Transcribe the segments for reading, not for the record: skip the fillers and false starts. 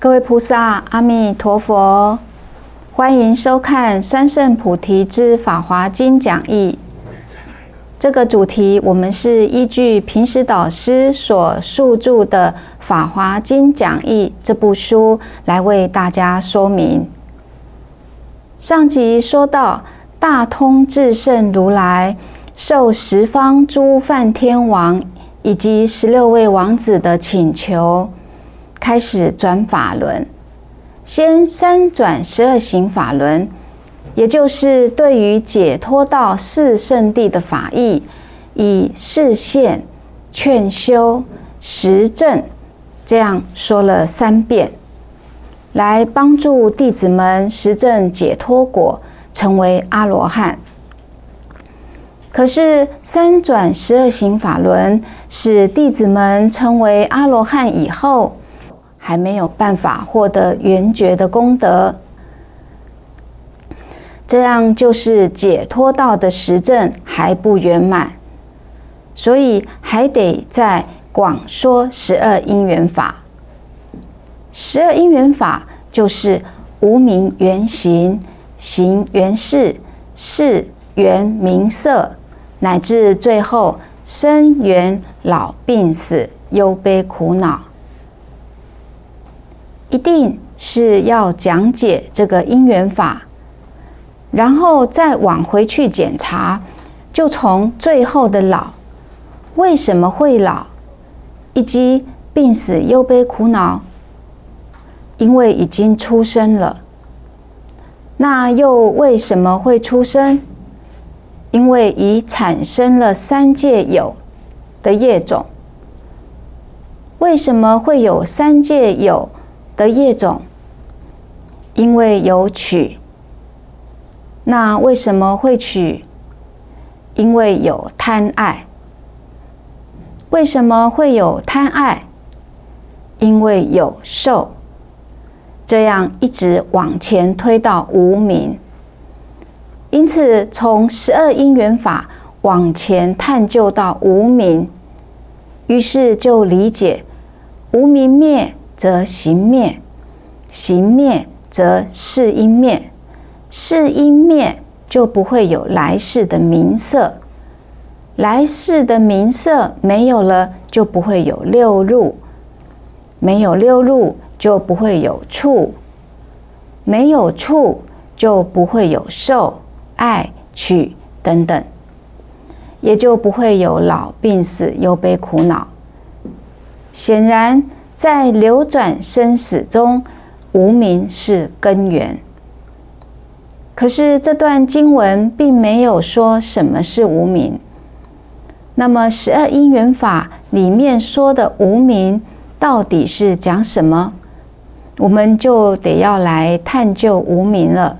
各位菩萨，阿弥陀佛，欢迎收看三圣菩提之法华经讲义。这个主题我们是依据平时导师所述著的《法华经讲义》这部书来为大家说明。上集说到，大通至圣如来受十方诸梵天王以及16位王子的请求，开始转法轮，先3转12行法轮，也就是对于解脱道四圣谛的法义，以示现、劝修、实证这样说了3遍，来帮助弟子们实证解脱果，成为阿罗汉。可是3转12行法轮使弟子们成为阿罗汉以后，还没有办法获得圆觉的功德，这样就是解脱道的实证还不圆满，所以还得再广说12因缘法。12因缘法就是无明缘行、行缘事、事缘名色，乃至最后生缘老病死、忧悲苦恼。一定是要讲解这个因缘法，然后再往回去检查，就从最后的老，为什么会老，以及病死忧悲苦恼，因为已经出生了。那又为什么会出生？因为已产生了3界有的业种。为什么会有3界有的业种？因为有取。那为什么会取？因为有贪爱。为什么会有贪爱？因为有受。这样一直往前推到无明。因此从12因缘法往前探究到无明，于是就理解无明灭则行灭，行灭则事因灭，事因灭就不会有来世的名色，来世的名色没有了，就不会有六入，没有六入就不会有处，没有处就不会有受、爱、取等等，也就不会有老、病死、忧悲苦恼。显然在流转生死中，无明是根源。可是这段经文并没有说什么是无明。那么12因缘法里面说的无明到底是讲什么？我们就得要来探究无明了。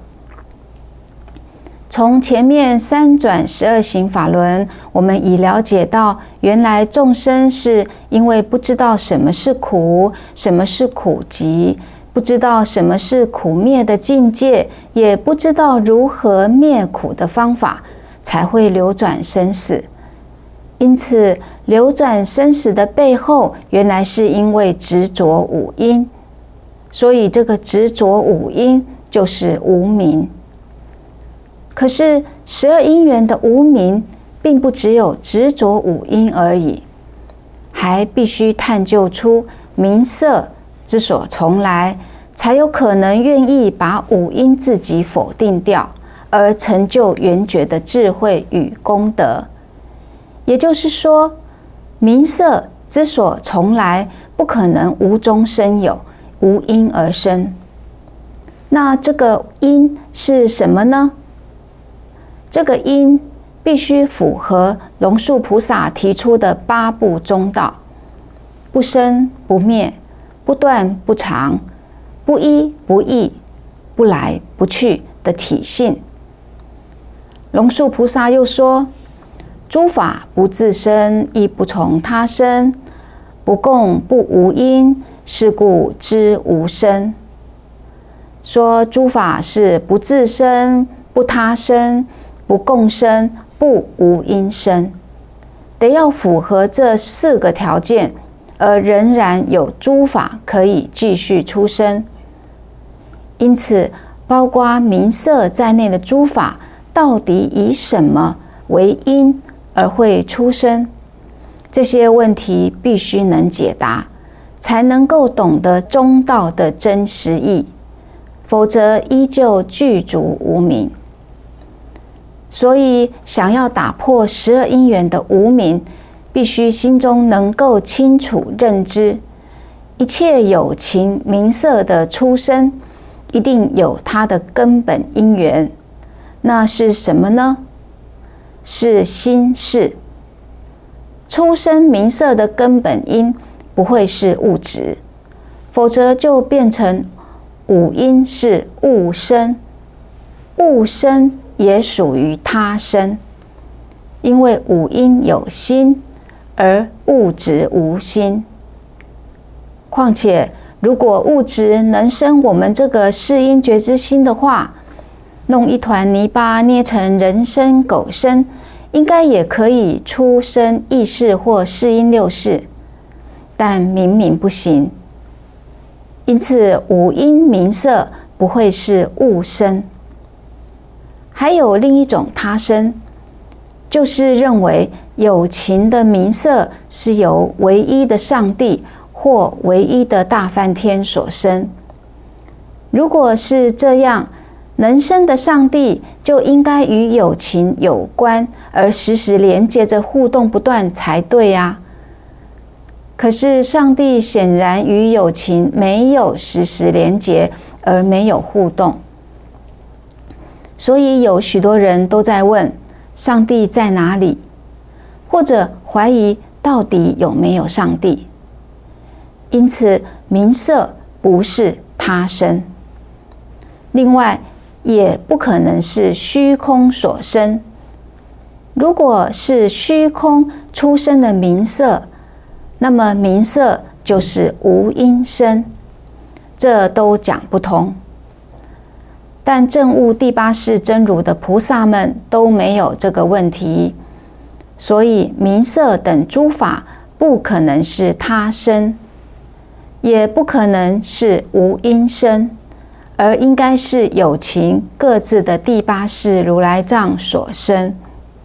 从前面3转12行法轮，我们已了解到，原来众生是因为不知道什么是苦，什么是苦集，不知道什么是苦灭的境界，也不知道如何灭苦的方法，才会流转生死。因此，流转生死的背后，原来是因为执着五因，所以这个执着五因就是无明。可是12因缘的无明，并不只有执着五因而已，还必须探究出名色之所从来，才有可能愿意把五因自己否定掉，而成就圆觉的智慧与功德。也就是说，名色之所从来，不可能无中生有，无因而生。那这个因是什么呢？这个因必须符合龙树菩萨提出的8部中道：不生不灭，不断不长，不依不异，不来不去的体性。龙树菩萨又说，诸法不自生，亦不从他生，不共不无因，是故知无生。说诸法是不自生、不他生、不共生、不无因生，得要符合这4个条件， 而仍然有诸法可以继续出生。因此，包括名色在内的诸法，到底以什么为因而会出生？这些问题必须能解答，才能够懂得中道的真实义，否则依旧具足无明。所以，想要打破12因缘的无明，必须心中能够清楚认知，一切有情名色的出生，一定有它的根本因缘。那是什么呢？是心事。出生名色的根本因不会是物质，否则就变成五因是物生，物生也属于他生。因为五因有心，而物质无心。况且，如果物质能生我们这个世因觉知心的话，弄一团泥巴捏成人身狗身，应该也可以出生意识或世因六识，但明明不行。因此，五因名色不会是物生。还有另一种他生，就是认为有情的名色是由唯一的上帝或唯一的大梵天所生。如果是这样，能生的上帝就应该与有情有关，而时时连接着互动不断才对啊。可是上帝显然与有情没有时时连接，而没有互动。所以有许多人都在问上帝在哪里，或者怀疑到底有没有上帝。因此，名色不是他生，另外也不可能是虚空所生。如果是虚空出生的名色，那么名色就是无因生，这都讲不通。但证悟第八世真如的菩萨们都没有这个问题，所以名色等诸法不可能是他生，也不可能是无因生，而应该是有情各自的第八世如来藏所生。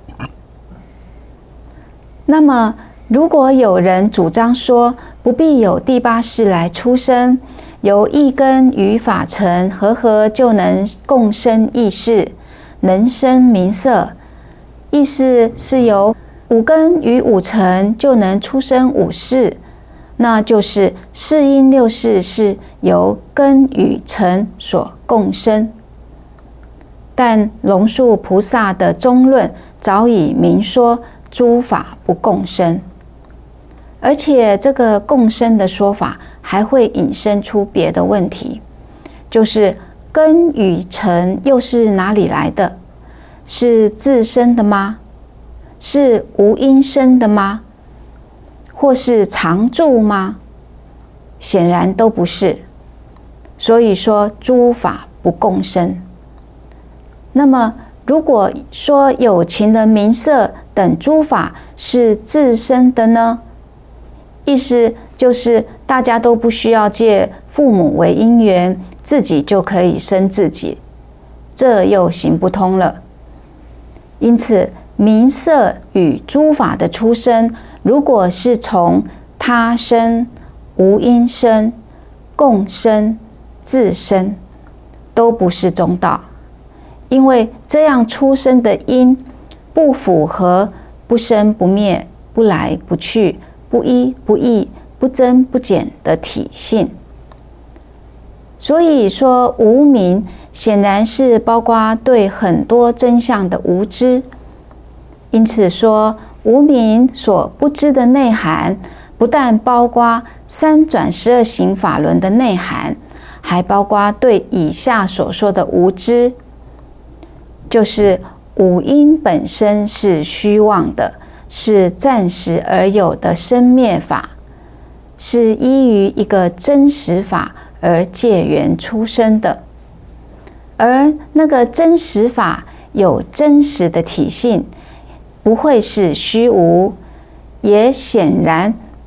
那么，如果有人主张说不必有第八世来出生，由一根与法尘合就能共生意识，能生名色，意思是由五根与五尘就能出生五识，那就是世因六识是由根与尘所共生。但龙树菩萨的中论早已明说诸法不共生，而且这个共生的说法还会引申出别的问题，就是根与尘又是哪里来的？是自身的吗？是无因生的吗？或是常住吗？显然都不是。所以说诸法不共生。那么如果说有情的名色等诸法是自身的呢？意思就是大家都不需要借父母为因缘，自己就可以生自己，这又行不通了。因此，名色与诸法的出生，如果是从他生、无因生、共生、自生，都不是中道，因为这样出生的因不符合不生不灭、不来不去、不依不异、不增不减的体性。所以说无明显然是包括对很多真相的无知。因此说无明所不知的内涵，不但包括三转12行法轮的内涵，还包括对以下所说的无知，就是五因本身是虚妄的，是暂时而有的生灭法，是依于一个真实法而借缘出生的。而那个真实法有真实的体性，不会是虚无，也显然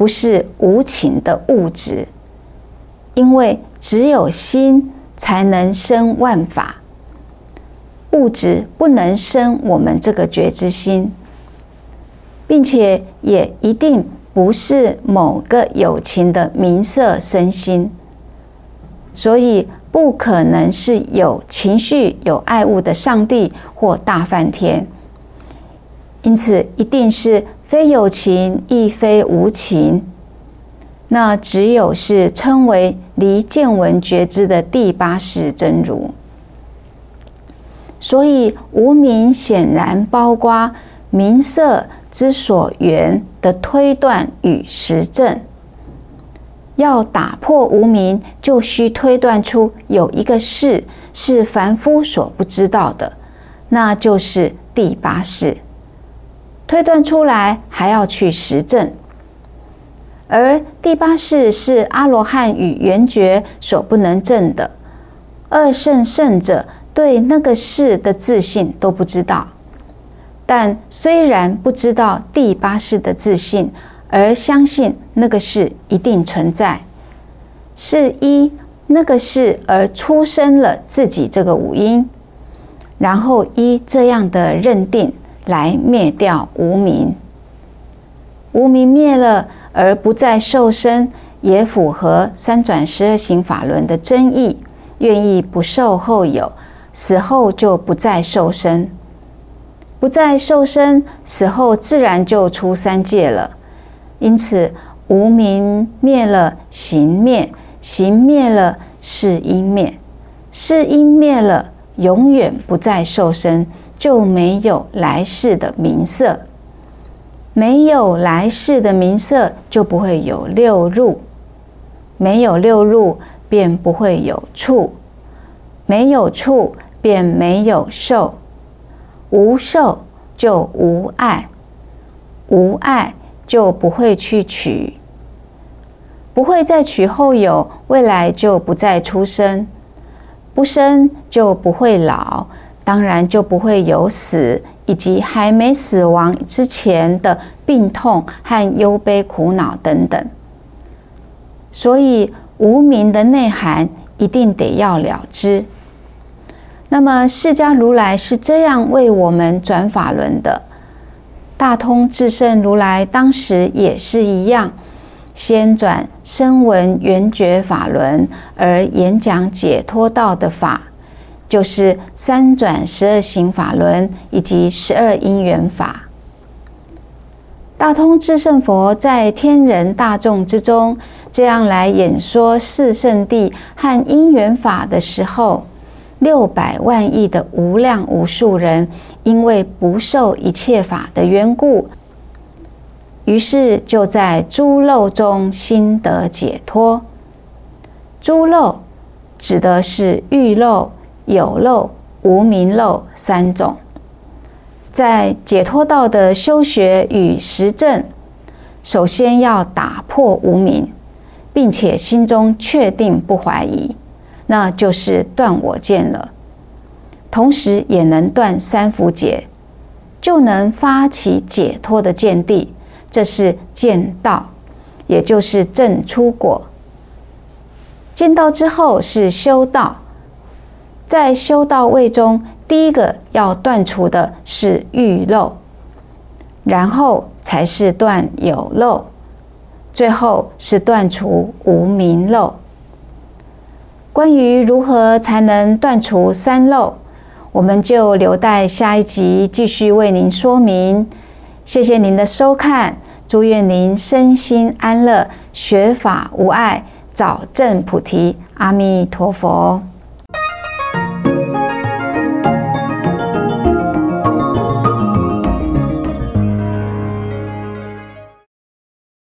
不是无情的物质，因为只有心才能生万法，物质不能生我们这个觉知心，并且也一定不是某个有情的名色生心，所以不可能是有情绪、有爱物的上帝或大梵天。因此，一定是非有情，亦非无情。那只有是称为离见闻觉知的第八识真如。所以，无明显然包括名色之所缘的推断与实证。要打破无明，就需推断出有一个事是凡夫所不知道的，那就是第八识。推断出来还要去实证，而第八识是阿罗汉与圆觉所不能证的。二圣圣者对那个事的自信都不知道，但虽然不知道第八识的自信，而相信那个事一定存在，是依那个事而出生了自己这个五阴，然后依这样的认定来灭掉无明。无明灭了而不再受生，也符合三转十二行法轮的真意，愿意不受后有，死后就不再受生。不再受生，死后自然就出三界了。因此，无明灭了，行灭；行灭了，是因灭；是因灭了，永远不再受生，就没有来世的名色。没有来世的名色，就不会有六入；没有六入，便不会有处；没有处，便没有受；无受就无爱；无爱就不会去取；不会再取后有，未来就不再出生；不生就不会老，当然就不会有死，以及还没死亡之前的病痛和忧悲苦恼等等。所以无明的内涵一定得要了知。那么释迦如来是这样为我们转法轮的，大通智胜如来当时也是一样，先转声闻缘觉法轮，而演讲解脱道的法，就是三转十二行法轮以及12因缘法。大通智胜佛在天人大众之中这样来演说四圣谛和因缘法的时候，600万亿的无量无数人因为不受一切法的缘故，于是就在诸漏中心得解脱。诸漏指的是欲漏、有漏、无明漏三种。在解脱道的修学与实证，首先要打破无明，并且心中确定不怀疑，那就是断我见了。同时也能断三伏劫，就能发起解脱的见地，这是见道，也就是证出果。见道之后是修道，在修道位中，第一个要断除的是欲漏，然后才是断有漏，最后是断除无明漏。关于如何才能断除三漏，我们就留待下一集继续为您说明。谢谢您的收看，祝愿您身心安乐，学法无碍，早证菩提。阿弥陀佛。